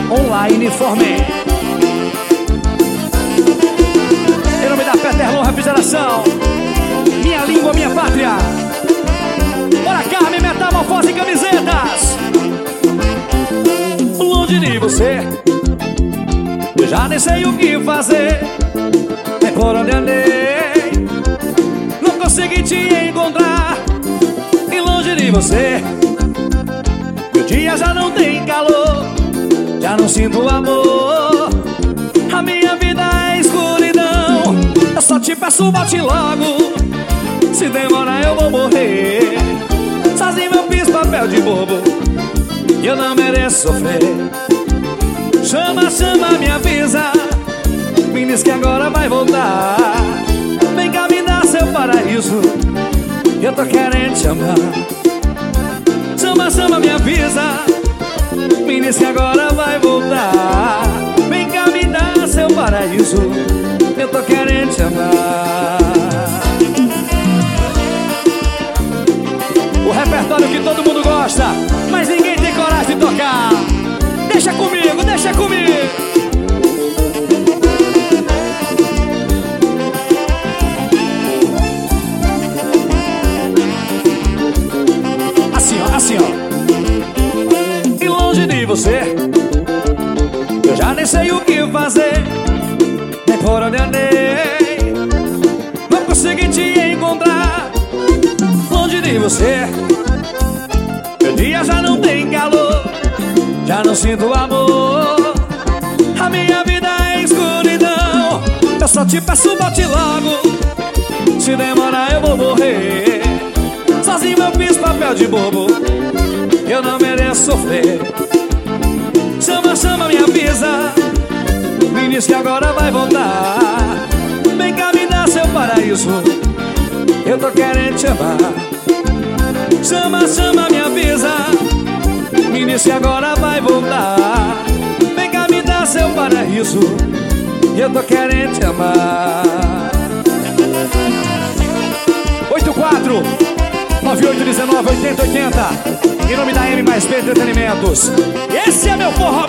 Online Formen. Em nome da Peterlon Refrigeração, minha língua, minha pátria. Bora, Carmen, Metamorfose e Camisetas. Longe de você, eu já nem sei o que fazer. Nem por onde andei, não consegui te encontrar. E longe de você, meu dia já não tem calor, já não sinto amor. A minha vida é escuridão. Eu só te peço, volte logo. Se demorar eu vou morrer. Sozinho eu fiz papel de bobo e eu não mereço sofrer. Chama, chama, me avisa, me diz que agora vai voltar. Vem cá, me dá seu paraíso, eu tô querendo te amar. Chama, chama, me avisa, me diz que agora vai voltar. Vem cá, me dá seu paraíso, eu tô querendo te amar. O repertório que todo mundo gosta, mas ninguém tem coragem de tocar. Deixa comigo, deixa comigo. Assim ó, assim ó. E longe de você, eu já nem sei o que fazer. Nem por onde andei, não consegui te encontrar. Longe de você, meu dia já não tem calor, já não sinto amor. A minha vida é escuridão. Eu só te peço, volte logo. Se demorar eu vou morrer. Sozinho eu fiz papel de bobo, eu não mereço sofrer. Chama, chama, me avisa, me diz que agora vai voltar. Vem cá, me dá seu paraíso, eu tô querendo te amar. Chama, chama, me avisa, me diz que agora vai voltar. Vem cá, me dá seu paraíso, eu tô querendo te amar. 84 9819 8080. Em nome da M mais B Entretenimentos. Esse é meu forró.